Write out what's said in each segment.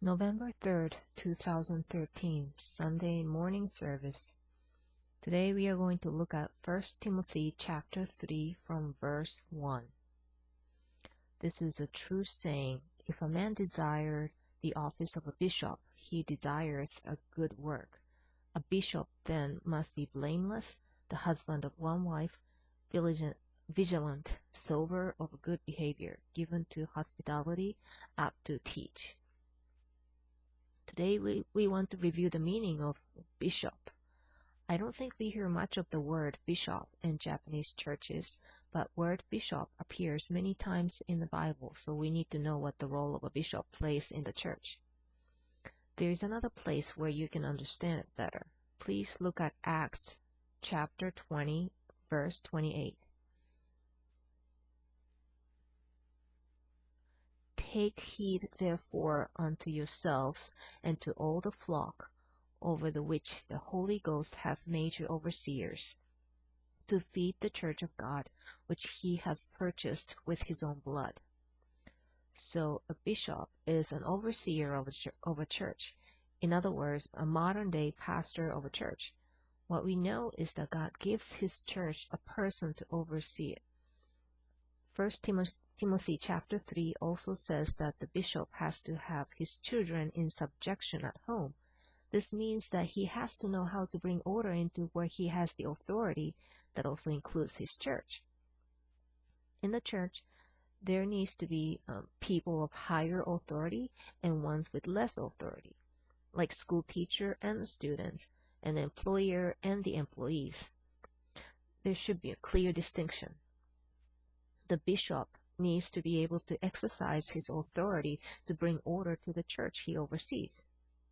November 3rd, 2013, Sunday morning service. Today we are going to look at 1 Timothy chapter 3 from verse 1. This is a true saying, if a man desire the office of a bishop, he desireth a good work. A bishop then must be blameless, the husband of one wife, vigilant, sober, of good behavior, given to hospitality, apt to teach. Today we want to review the meaning of bishop. I don't think we hear much of the word bishop in Japanese churches, but word bishop appears many times in the Bible, so we need to know what the role of a bishop plays in the church. There is another place where you can understand it better. Please look at Acts chapter 20, verse 28. Take heed therefore unto yourselves and to all the flock, over the which the Holy Ghost hath made you overseers, to feed the church of God, which he hath purchased with his own blood. So a bishop is an overseer of a church. In other words, a modern-day pastor of a church. What we know is that God gives his church a person to oversee it. 1 Timothy chapter 3 also says that the bishop has to have his children in subjection at home. This means that he has to know how to bring order into where he has the authority. That also includes his church. In the church, there needs to be people of higher authority and ones with less authority, like school teacher and the students, and the employer and the employees. There should be a clear distinction. The bishop needs to be able to exercise his authority to bring order to the church he oversees.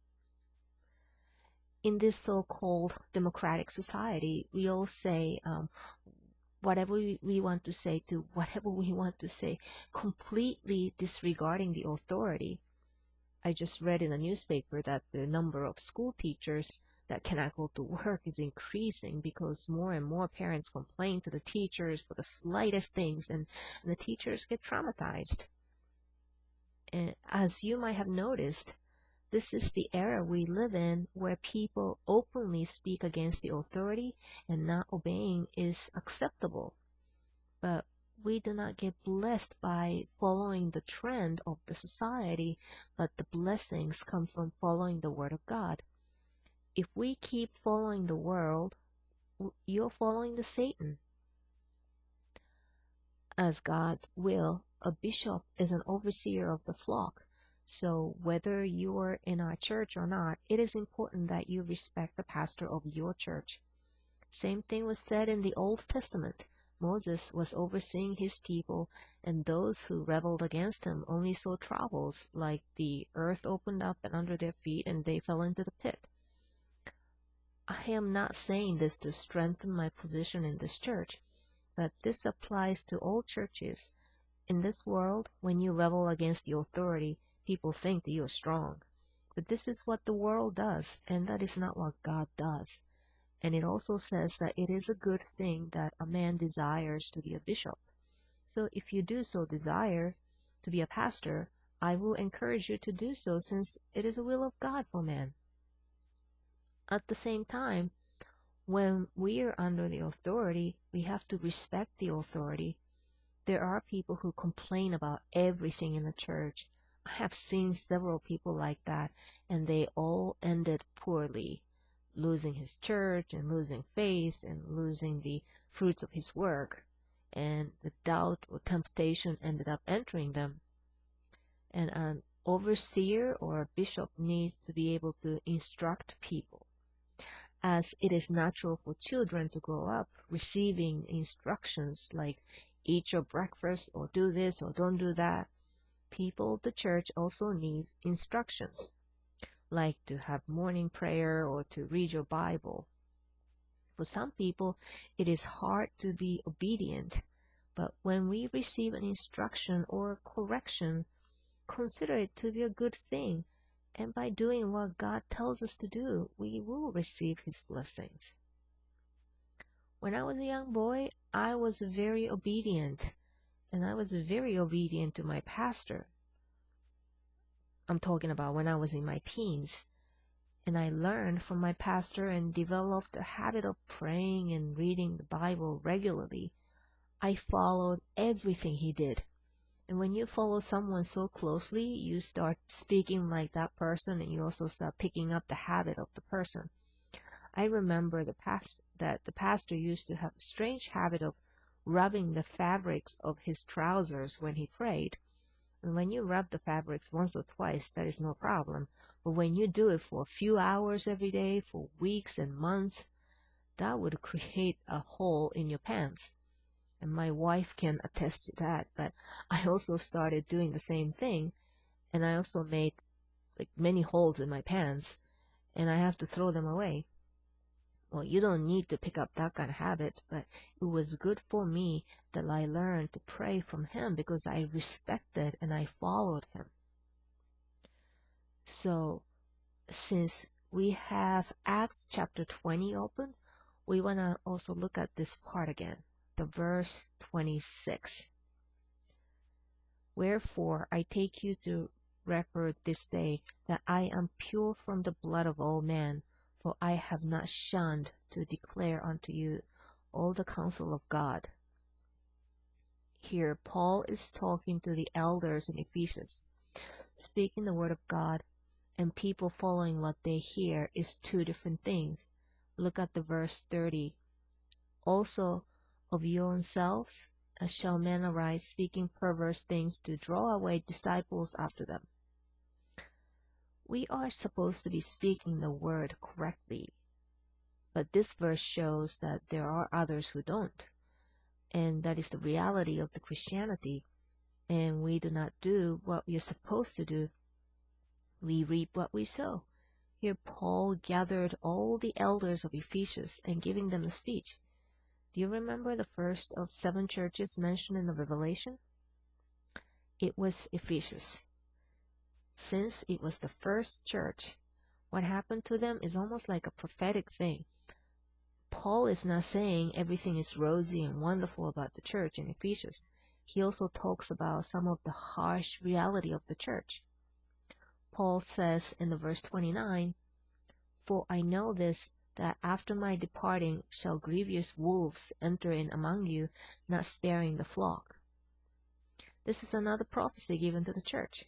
In this so-called democratic society, we all say whatever we want to say to whatever we want to say, completely disregarding the authority. I just read in the newspaper that the number of school teachers that cannot go to work is increasing because more and more parents complain to the teachers for the slightest things, and the teachers get traumatized. And as you might have noticed, this is the era we live in where people openly speak against the authority and not obeying is acceptable. But we do not get blessed by following the trend of the society, but the blessings come from following the Word of God. If we keep following the world, you're following the Satan. As God's will, a bishop is an overseer of the flock. So whether you are in our church or not, it is important that you respect the pastor of your church. Same thing was said in the Old Testament. Moses was overseeing his people, and those who rebelled against him only saw troubles, like the earth opened up and under their feet and they fell into the pit. I am not saying this to strengthen my position in this church, but this applies to all churches. In this world, when you rebel against the authority, people think that you're strong. But this is what the world does, and that is not what God does. And it also says that it is a good thing that a man desires to be a bishop. So if you do so desire to be a pastor, I will encourage you to do so, since it is the will of God for man. At the same time, when we are under the authority, we have to respect the authority. There are people who complain about everything in the church. I have seen several people like that, and they all ended poorly, losing his church and losing faith and losing the fruits of his work. And the doubt or temptation ended up entering them. And an overseer or a bishop needs to be able to instruct people. As it is natural for children to grow up receiving instructions like eat your breakfast or do this or don't do that, people of the church also need instructions, like to have morning prayer or to read your Bible. For some people, it is hard to be obedient, but when we receive an instruction or correction, consider it to be a good thing, and by doing what God tells us to do, we will receive His blessings. When I was a young boy, I was very obedient, and I was very obedient to my pastor. I'm talking about when I was in my teens. And I learned from my pastor and developed a habit of praying and reading the Bible regularly. I followed everything he did. And when you follow someone so closely, you start speaking like that person, and you also start picking up the habit of the person. I remember that the pastor used to have a strange habit of rubbing the fabrics of his trousers when he prayed. And when you rub the fabrics once or twice, that is no problem. But when you do it for a few hours every day, for weeks and months, that would create a hole in your pants. And my wife can attest to that. But I also started doing the same thing, and I also made like many holes in my pants, and I have to throw them away. Well, you don't need to pick up that kind of habit, but it was good for me that I learned to pray from him because I respected and I followed him. So, since we have Acts chapter 20 open, we want to also look at this part again, the verse 26. Wherefore I take you to record this day that I am pure from the blood of all men, for I have not shunned to declare unto you all the counsel of God. Here, Paul is talking to the elders in Ephesus. Speaking the word of God and people following what they hear is two different things. Look at the verse 30. Also of your own selves shall men arise speaking perverse things to draw away disciples after them. We are supposed to be speaking the word correctly, but this verse shows that there are others who don't, and that is the reality of the Christianity, and we do not do what we are supposed to do. We reap what we sow. Here Paul gathered all the elders of Ephesus and giving them a speech. Do you remember the first of 7 churches mentioned in the Revelation? It was Ephesus. Since it was the first church, what happened to them is almost like a prophetic thing. Paul is not saying everything is rosy and wonderful about the church in Ephesus. He also talks about some of the harsh reality of the church. Paul says in the verse 29, For I know this, that after my departing shall grievous wolves enter in among you, not sparing the flock. This is another prophecy given to the church.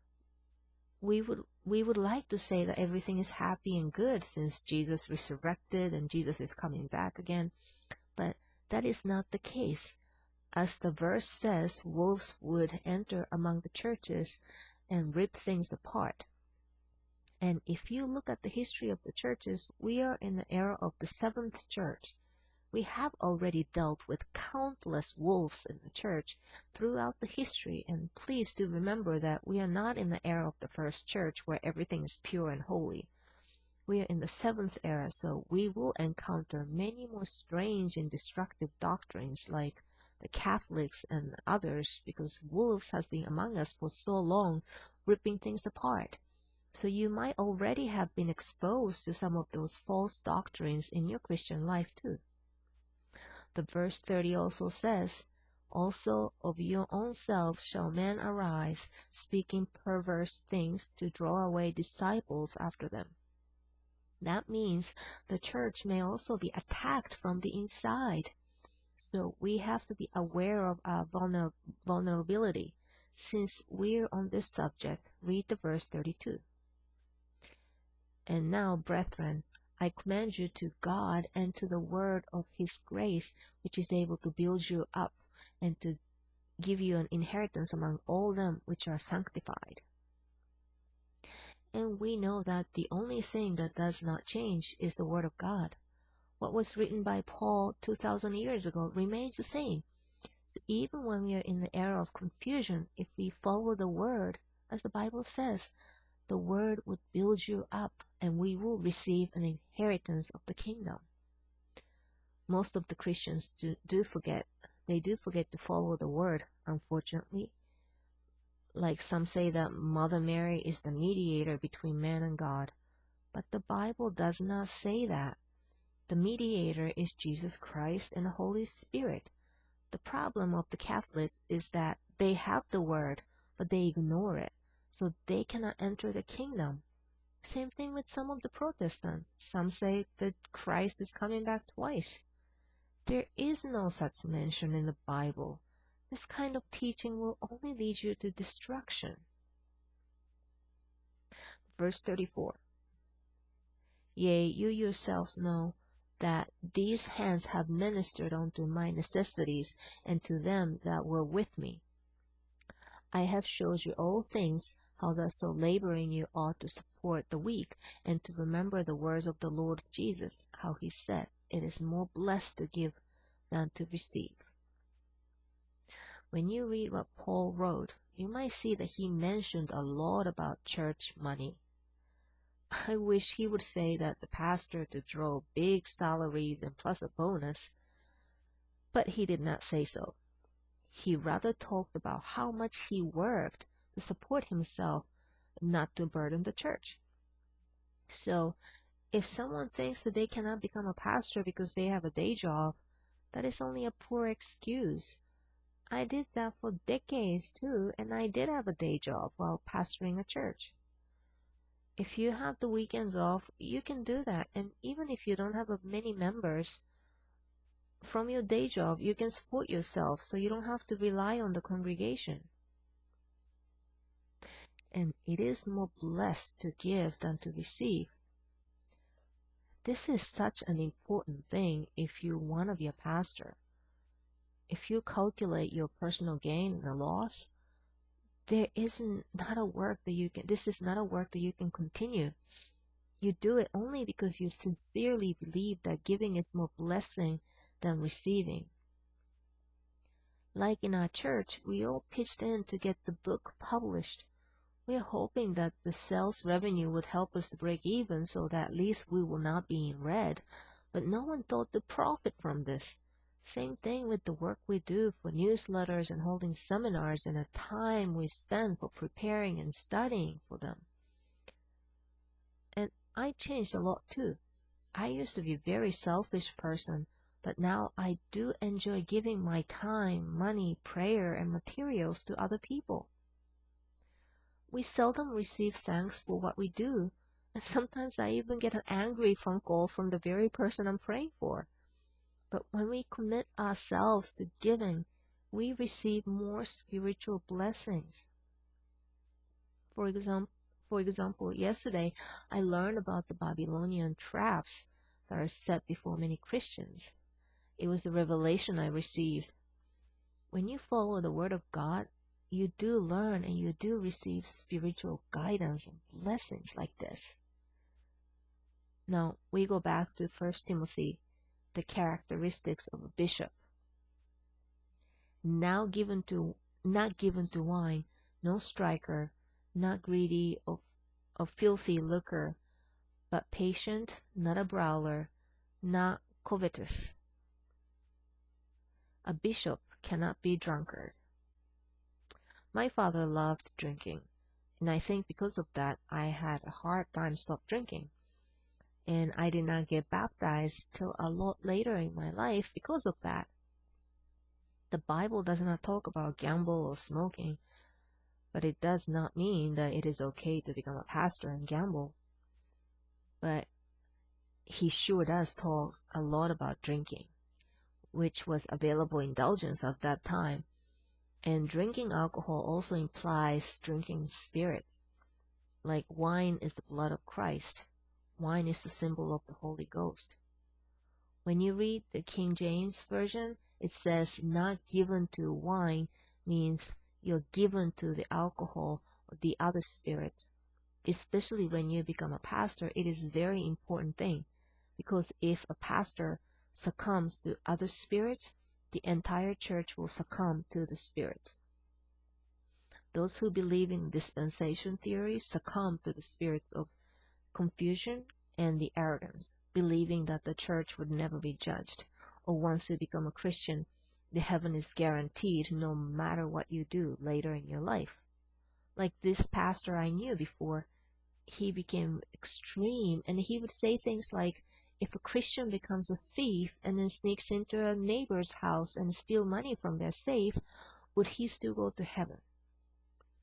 We would like to say that everything is happy and good since Jesus resurrected and Jesus is coming back again, but that is not the case. As the verse says, wolves would enter among the churches and rip things apart. And if you look at the history of the churches, we are in the era of the 7th church. We have already dealt with countless wolves in the church throughout the history, and please do remember that we are not in the era of the first church where everything is pure and holy. We are in the 7th era, so we will encounter many more strange and destructive doctrines like the Catholics and others, because wolves has been among us for so long, ripping things apart. So you might already have been exposed to some of those false doctrines in your Christian life too. The verse 30 also says, Also of your own selves shall men arise, speaking perverse things to draw away disciples after them. That means the church may also be attacked from the inside. So we have to be aware of our vulnerability. Since we're on this subject, read the verse 32. And now, brethren, I commend you to God and to the word of his grace, which is able to build you up and to give you an inheritance among all them which are sanctified. And we know that the only thing that does not change is the word of God. What was written by Paul 2,000 years ago remains the same. So even when we are in the era of confusion, if we follow the word, as the Bible says, the word would build you up and we will receive an inheritance of the kingdom. Most of the Christians do forget. They do forget to follow the word, unfortunately. Like some say that Mother Mary is the mediator between man and God. But the Bible does not say that. The mediator is Jesus Christ and the Holy Spirit. The problem of the Catholics is that they have the word, but they ignore it. so they cannot enter the kingdom. Same thing with some of the Protestants. Some say that Christ is coming back twice. There is no such mention in the Bible. This kind of teaching will only lead you to destruction. Verse 34. Yea, you yourselves know that these hands have ministered unto my necessities, and to them that were with me. I have showed you all things, how that so laboring you ought to support the weak, and to remember the words of the Lord Jesus, how he said, it is more blessed to give than to receive. When you read what Paul wrote, you might see that he mentioned a lot about church money. I wish he would say that the pastor to draw big salaries and plus a bonus, but he did not say so. He rather talked about how much he worked to support himself, not to burden the church. So, if someone thinks that they cannot become a pastor because they have a day job, that is only a poor excuse. I did that for decades too, and I did have a day job while pastoring a church. If you have the weekends off, you can do that, and even if you don't have many members, from your day job, you can support yourself so you don't have to rely on the congregation. And it is more blessed to give than to receive. This is such an important thing if you want to be a pastor. If you calculate your personal gain and loss, there isn't not a work that you can, this is not a work that you can continue. You do it only because you sincerely believe that giving is more blessing than receiving. Like in our church, we all pitched in to get the book published. We're hoping that the sales revenue would help us to break even so that at least we will not be in red, but no one thought to profit from this. Same thing with the work we do for newsletters and holding seminars and the time we spend for preparing and studying for them. And I changed a lot too. I used to be a very selfish person, but now I do enjoy giving my time, money, prayer, and materials to other people. We seldom receive thanks for what we do, and sometimes I even get an angry phone call from the very person I'm praying for. But when we commit ourselves to giving, we receive more spiritual blessings. For example, yesterday I learned about the Babylonian traps that are set before many Christians. It was a revelation I received. When you follow the Word of God, you do learn and you do receive spiritual guidance and blessings like this. Now, we go back to 1 Timothy, the characteristics of a bishop. Not given to wine, no striker, not greedy of filthy lucre, but patient, not a brawler, not covetous. A bishop cannot be drunkard. My father loved drinking, and I think because of that I had a hard time stop drinking. And I did not get baptized till a lot later in my life because of that. The Bible does not talk about gamble or smoking, but it does not mean that it is okay to become a pastor and gamble. But he sure does talk a lot about drinking, which was available indulgence at that time. And drinking alcohol also implies drinking spirit. Like wine is the blood of Christ. Wine is the symbol of the Holy Ghost. When you read the King James Version, it says not given to wine means you're given to the alcohol or the other spirit. Especially when you become a pastor, it is a very important thing, because if a pastor succumbs to other spirits, the entire church will succumb to the spirits. Those who believe in dispensation theory succumb to the spirits of confusion and the arrogance, believing that the church would never be judged, or once you become a Christian, the heaven is guaranteed no matter what you do later in your life. Like this pastor I knew before, he became extreme, and he would say things like, if a Christian becomes a thief and then sneaks into a neighbor's house and steal money from their safe, would he still go to heaven?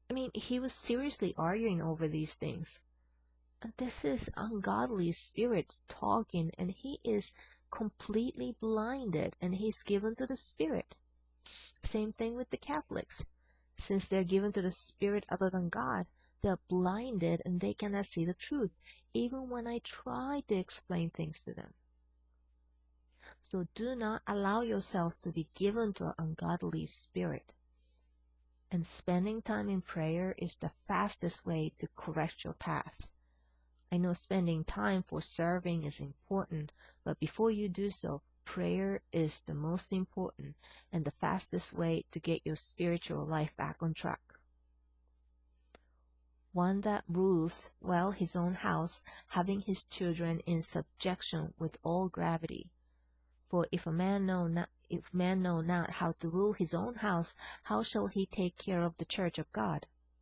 I mean, he was seriously arguing over these things. And this is ungodly spirit talking, and he is completely blinded, and he's given to the spirit. Same thing with the Catholics. Since they're given to the spirit other than God, they're blinded and they cannot see the truth, even when I try to explain things to them. So do not allow yourself to be given to an ungodly spirit. And spending time in prayer is the fastest way to correct your path. I know spending time for serving is important, but before you do so, prayer is the most important and the fastest way to get your spiritual life back on track. One that ruleth well his own house, having his children in subjection with all gravity. For if man know not how to rule his own house, how shall he take care of the church of God?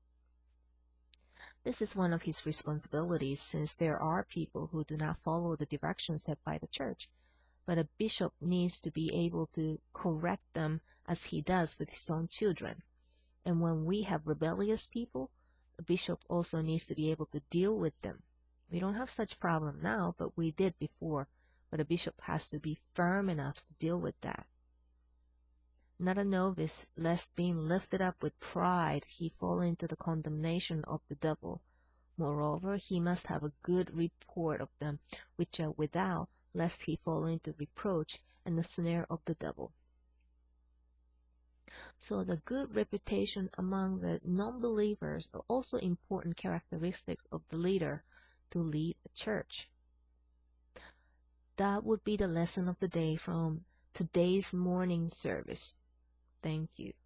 This is one of his responsibilities, since there are people who do not follow the directions set by the church. But a bishop needs to be able to correct them as he does with his own children. And when we have rebellious people, a bishop also needs to be able to deal with them. We don't have such problem now, but we did before. But a bishop has to be firm enough to deal with that. Not a novice, lest being lifted up with pride he fall into the condemnation of the devil. Moreover, he must have a good report of them which are without, lest he fall into reproach and the snare of the devil. So the good reputation among the non-believers are also important characteristics of the leader to lead a church. That would be the lesson of the day from today's morning service. Thank you.